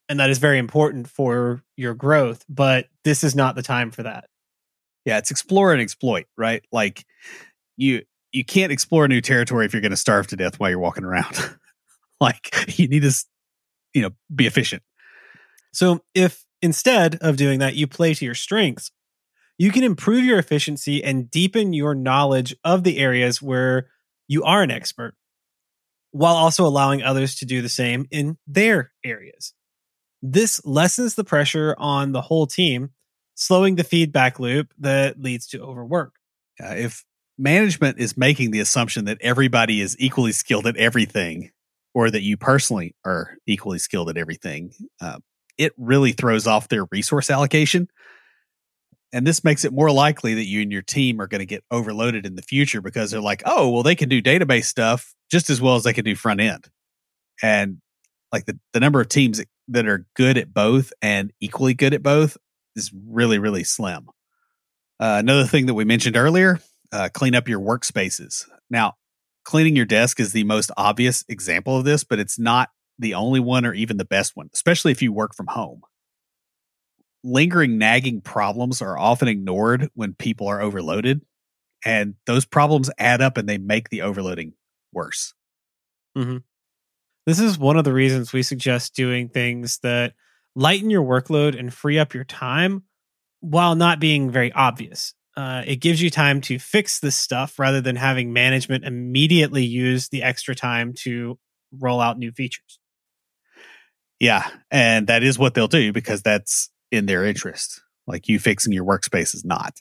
And that is very important for your growth, but this is not the time for that. Yeah, it's explore and exploit, right? Like you can't explore new territory if you're going to starve to death while you're walking around. Like you need to, be efficient. So if instead of doing that, you play to your strengths, you can improve your efficiency and deepen your knowledge of the areas where you are an expert, while also allowing others to do the same in their areas. This lessens the pressure on the whole team, slowing the feedback loop that leads to overwork. If management is making the assumption that everybody is equally skilled at everything, or that you personally are equally skilled at everything, it really throws off their resource allocation. And this makes it more likely that you and your team are going to get overloaded in the future because they're like, oh, well, they can do database stuff just as well as they can do front end. And like the number of teams that are good at both and equally good at both is really, really slim. Another thing that we mentioned earlier, clean up your workspaces. Now, cleaning your desk is the most obvious example of this, but it's not the only one or even the best one, especially if you work from home. Lingering, nagging problems are often ignored when people are overloaded, and those problems add up and they make the overloading worse. Mm-hmm. This is one of the reasons we suggest doing things that lighten your workload and free up your time while not being very obvious. It gives you time to fix this stuff rather than having management immediately use the extra time to roll out new features. Yeah, and that is what they'll do because that's in their interest. Like you fixing your workspace is not.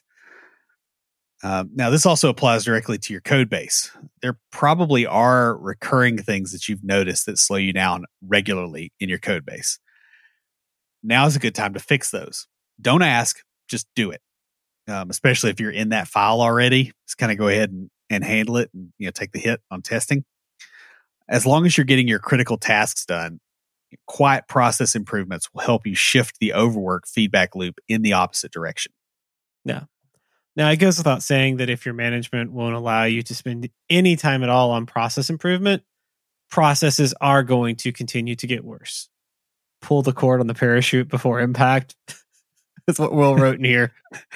Now, this also applies directly to your code base. There probably are recurring things that you've noticed that slow you down regularly in your code base. Now is a good time to fix those. Don't ask, just do it. Especially if you're in that file already, just kind of go ahead and handle it and take the hit on testing. As long as you're getting your critical tasks done, quiet process improvements will help you shift the overwork feedback loop in the opposite direction. Yeah. Now, it goes without saying that if your management won't allow you to spend any time at all on process improvement, processes are going to continue to get worse. Pull the cord on the parachute before impact. That's what Will wrote in here.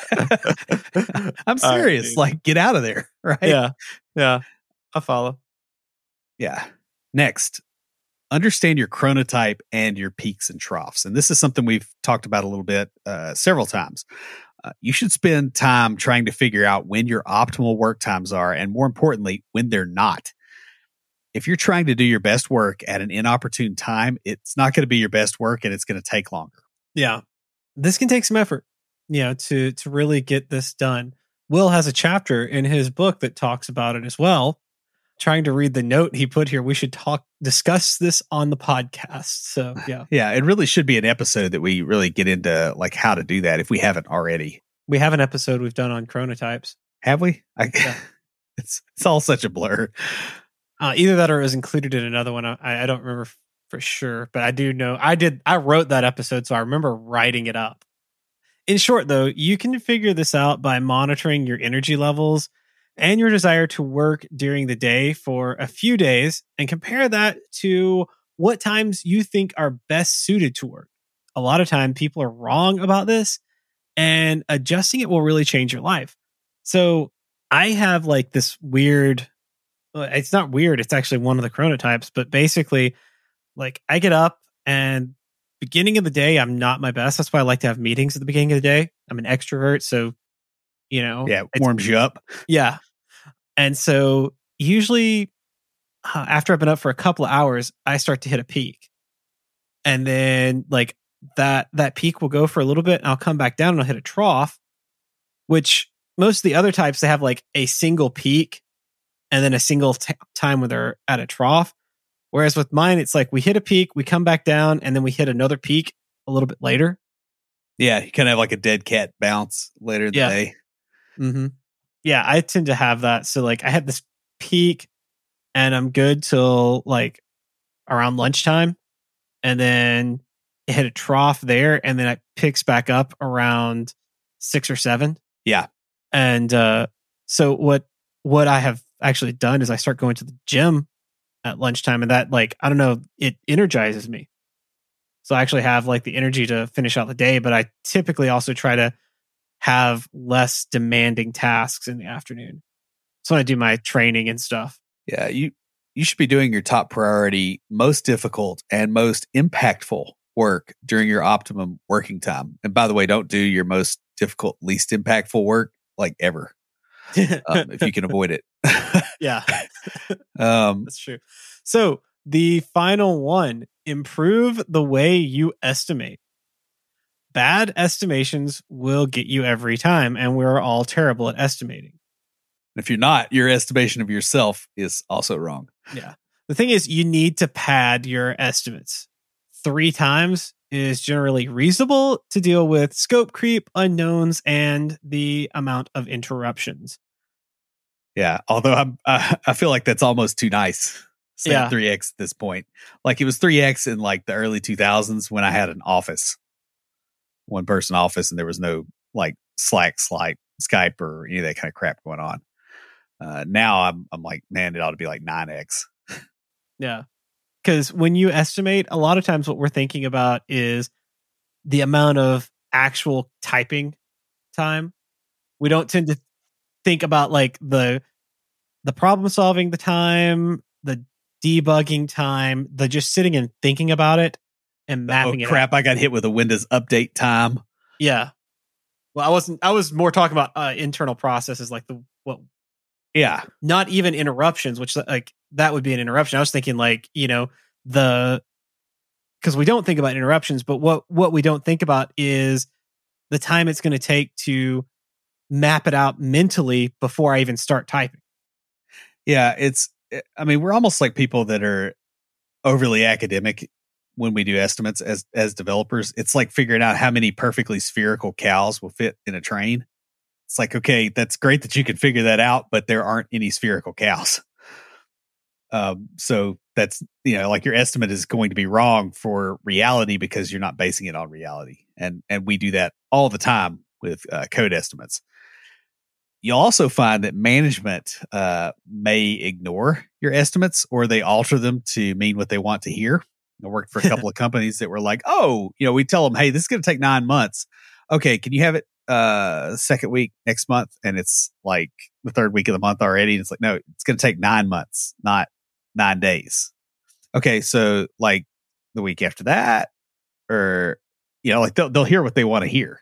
I'm serious. Like, get out of there, right? Yeah. I follow. Yeah. Next, understand your chronotype and your peaks and troughs. And this is something we've talked about a little bit several times. You should spend time trying to figure out when your optimal work times are, and more importantly, when they're not. If you're trying to do your best work at an inopportune time, it's not going to be your best work and it's going to take longer. Yeah. This can take some effort, to really get this done. Will has a chapter in his book that talks about it as well. Trying to read the note he put here. We should discuss this on the podcast. So yeah. Yeah, it really should be an episode that we really get into like how to do that if we haven't already. We have an episode we've done on chronotypes. Have we? Yeah. It's all such a blur. Either that or it was included in another one. I don't remember for sure, but I do know I wrote that episode, so I remember writing it up. In short, though, you can figure this out by monitoring your energy levels and your desire to work during the day for a few days and compare that to what times you think are best suited to work. A lot of time people are wrong about this, and adjusting it will really change your life. So I have like this weird, it's not weird, it's actually one of the chronotypes, but basically like I get up and beginning of the day, I'm not my best. That's why I like to have meetings at the beginning of the day. I'm an extrovert. So, it warms you up. Yeah. And so usually after I've been up for a couple of hours, I start to hit a peak. And then like that peak will go for a little bit and I'll come back down and I'll hit a trough, which most of the other types, they have like a single peak and then a single time where they're at a trough. Whereas with mine, it's like we hit a peak, we come back down, and then we hit another peak a little bit later. Yeah, you kind of have like a dead cat bounce later in the day. Mm-hmm. Yeah, I tend to have that. So like I had this peak and I'm good till like around lunchtime. And then it hit a trough there. And then it picks back up around 6 or 7. Yeah. And so what I have actually done is I start going to the gym at lunchtime, and that, like, I don't know, it energizes me. So I actually have like the energy to finish out the day, but I typically also try to have less demanding tasks in the afternoon. So I do my training and stuff. Yeah, you should be doing your top priority, most difficult and most impactful work during your optimum working time. And by the way, don't do your most difficult, least impactful work like ever, if you can avoid it. Yeah, that's true. So the final one, improve the way you estimate. Bad estimations will get you every time, and we're all terrible at estimating. If you're not, your estimation of yourself is also wrong. Yeah. The thing is, you need to pad your estimates. 3 times is generally reasonable to deal with scope creep, unknowns, and the amount of interruptions. Yeah, although I feel like that's almost too nice. Saying 3x at this point. Like it was 3x in like the early 2000s when I had an office, 1-person office, and there was no like Slack, Skype, or any of that kind of crap going on. Now I'm like, man, it ought to be like 9x. Yeah. Because when you estimate, a lot of times what we're thinking about is the amount of actual typing time. We don't tend to think about like the problem solving the time, the debugging time, the just sitting and thinking about it and mapping it. Oh crap, I got hit with a Windows update time. Yeah. Well, I was more talking about internal processes like yeah, not even interruptions, which like that would be an interruption. I was thinking like, because we don't think about interruptions, but what we don't think about is the time it's going to take to map it out mentally before I even start typing. Yeah, we're almost like people that are overly academic when we do estimates as developers. It's like figuring out how many perfectly spherical cows will fit in a train. It's like, okay, that's great that you can figure that out, but there aren't any spherical cows. So that's, like your estimate is going to be wrong for reality because you're not basing it on reality. And we do that all the time with code estimates. You'll also find that management may ignore your estimates or they alter them to mean what they want to hear. I worked for a couple of companies that were like, we tell them, hey, this is going to take 9 months. Okay, can you have it second week next month? And it's like the third week of the month already. And it's like, no, it's going to take 9 months, not 9 days. Okay, so like the week after that, or like they'll hear what they want to hear.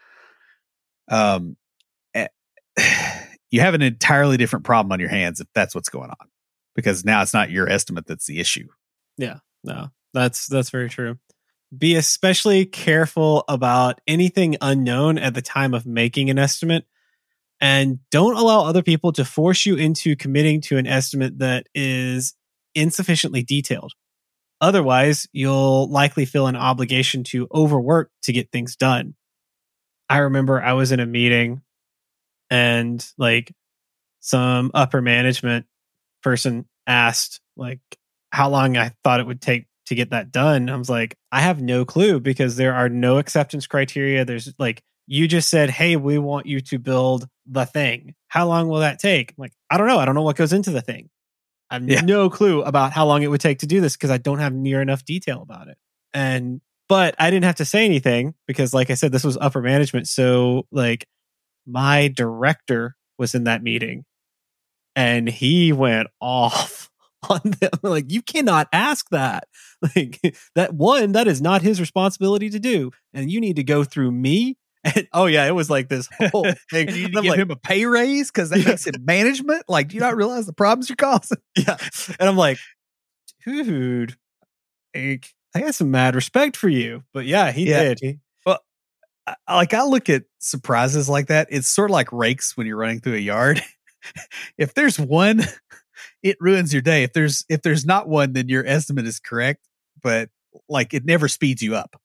You have an entirely different problem on your hands if that's what's going on, because now it's not your estimate that's the issue. Yeah, no, that's very true. Be especially careful about anything unknown at the time of making an estimate, and don't allow other people to force you into committing to an estimate that is insufficiently detailed. Otherwise, you'll likely feel an obligation to overwork to get things done. I remember I was in a meeting and like some upper management person asked like how long I thought it would take to get that done. I was like, I have no clue because there are no acceptance criteria. There's like, you just said, hey, we want you to build the thing. How long will that take? I'm like, I don't know. I don't know what goes into the thing. I have no clue about how long it would take to do this because I don't have near enough detail about it. But I didn't have to say anything because like I said, this was upper management. So like my director was in that meeting and he went off on them. Like, you cannot ask that. Like that is not his responsibility to do. And you need to go through me. And it was like this whole thing. And you need to give him a pay raise because that makes it management. Like, do you not realize the problems you're causing? Yeah. And I'm like, dude, I got some mad respect for you. But yeah, he did. Well, I look at surprises like that. It's sort of like rakes when you're running through a yard. If there's one, it ruins your day. If there's not one, then your estimate is correct, but like it never speeds you up.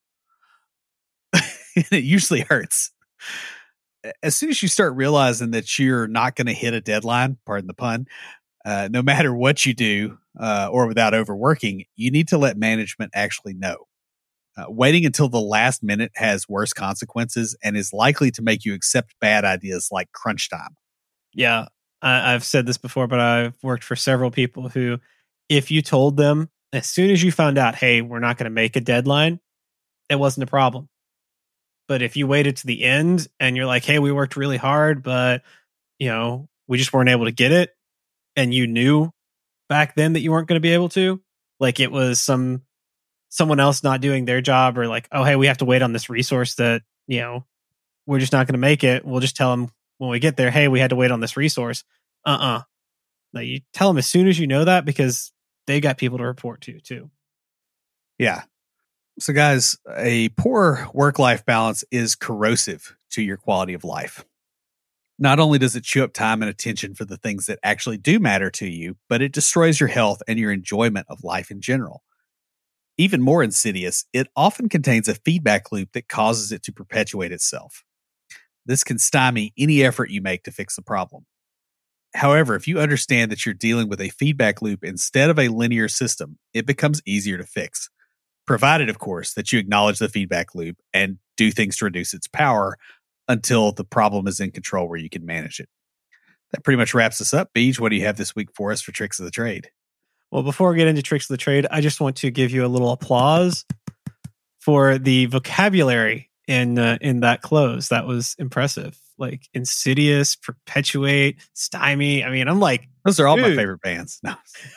It usually hurts. As soon as you start realizing that you're not going to hit a deadline, pardon the pun, no matter what you do, or without overworking, you need to let management actually know. Waiting until the last minute has worse consequences and is likely to make you accept bad ideas like crunch time. Yeah. I've said this before, but I've worked for several people who, if you told them as soon as you found out, hey, we're not going to make a deadline, it wasn't a problem. But if you waited to the end and you're like, hey, we worked really hard, but we just weren't able to get it, and you knew back then that you weren't going to be able to, like it was someone else not doing their job, or like, oh, hey, we have to wait on this resource that, we're just not going to make it. We'll just tell them when we get there, hey, we had to wait on this resource. No, you tell them as soon as you know that, because they got people to report to too. Yeah. So guys, a poor work-life balance is corrosive to your quality of life. Not only does it chew up time and attention for the things that actually do matter to you, but it destroys your health and your enjoyment of life in general. Even more insidious, it often contains a feedback loop that causes it to perpetuate itself. This can stymie any effort you make to fix the problem. However, if you understand that you're dealing with a feedback loop instead of a linear system, it becomes easier to fix. Provided, of course, that you acknowledge the feedback loop and do things to reduce its power until the problem is in control where you can manage it. That pretty much wraps us up. Beej, what do you have this week for us for Tricks of the Trade? Well, before we get into Tricks of the Trade, I just want to give you a little applause for the vocabulary in that close. That was impressive. Like insidious, perpetuate, stymie. I mean, I'm like, those are all my favorite bands. No.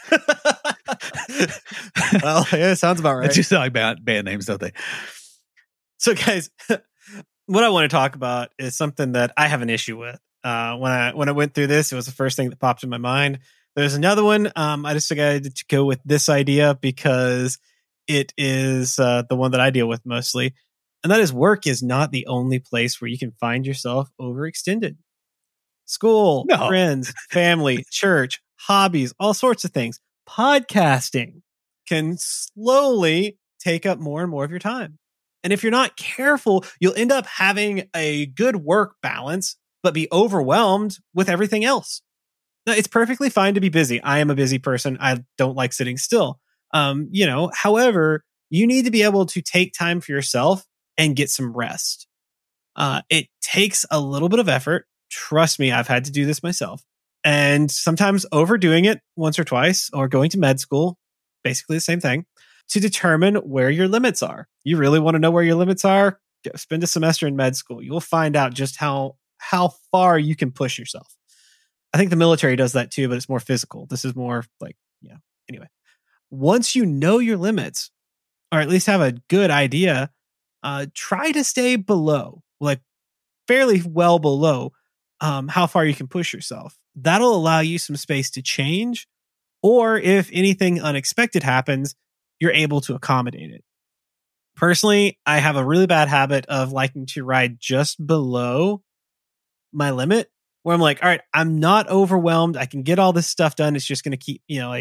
Well, yeah, it sounds about right. They just like band names, don't they? So, guys, what I want to talk about is something that I have an issue with. When I went through this, it was the first thing that popped in my mind. There's another one. I just decided to go with this idea because it is the one that I deal with mostly. And that is, work is not the only place where you can find yourself overextended. School, friends, family, church, hobbies, all sorts of things. Podcasting can slowly take up more and more of your time. And if you're not careful, you'll end up having a good work balance, but be overwhelmed with everything else. Now, it's perfectly fine to be busy. I am a busy person. I don't like sitting still. However, you need to be able to take time for yourself and get some rest. It takes a little bit of effort. Trust me, I've had to do this myself. And sometimes overdoing it once or twice, or going to med school, basically the same thing, to determine where your limits are. You really want to know where your limits are? Spend a semester in med school. You'll find out just how far you can push yourself. I think the military does that too, but it's more physical. This is more like, anyway. Once you know your limits, or at least have a good idea, try to stay below, like fairly well below how far you can push yourself. That'll allow you some space to change, or if anything unexpected happens, you're able to accommodate it. Personally, I have a really bad habit of liking to ride just below my limit, where I'm like, all right, I'm not overwhelmed. I can get all this stuff done. It's just going to keep,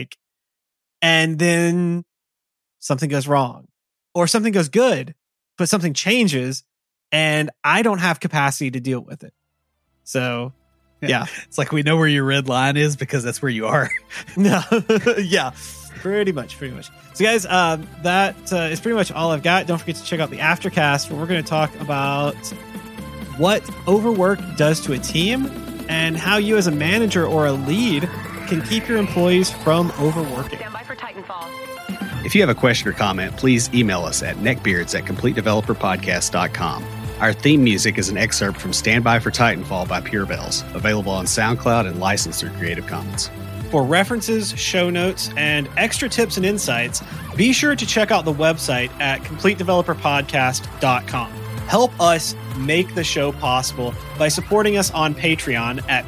and then something goes wrong, or something goes good, but something changes and I don't have capacity to deal with it. So, yeah. It's like we know where your red line is because that's where you are. No, yeah, pretty much. So, guys, that is pretty much all I've got. Don't forget to check out the Aftercast, where we're going to talk about what overwork does to a team and how you as a manager or a lead can keep your employees from overworking. Stand by for Titanfall. If you have a question or comment, please email us at neckbeards@CompleteDeveloperPodcast.com. Our theme music is an excerpt from Stand By for Titanfall by Pure Bells, available on SoundCloud and licensed through Creative Commons. For references, show notes, and extra tips and insights, be sure to check out the website at CompleteDeveloperPodcast.com. Help us make the show possible by supporting us on Patreon at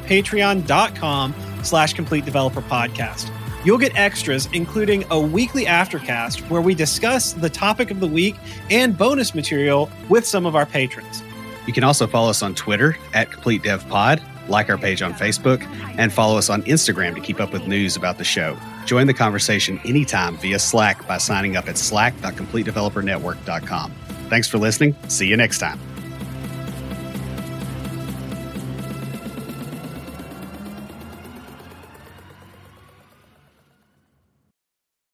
patreon.com/CompleteDeveloperPodcast. You'll get extras, including a weekly Aftercast where we discuss the topic of the week and bonus material with some of our patrons. You can also follow us on Twitter at CompleteDevPod, like our page on Facebook, and follow us on Instagram to keep up with news about the show. Join the conversation anytime via Slack by signing up at slack.CompleteDeveloperNetwork.com. Thanks for listening. See you next time.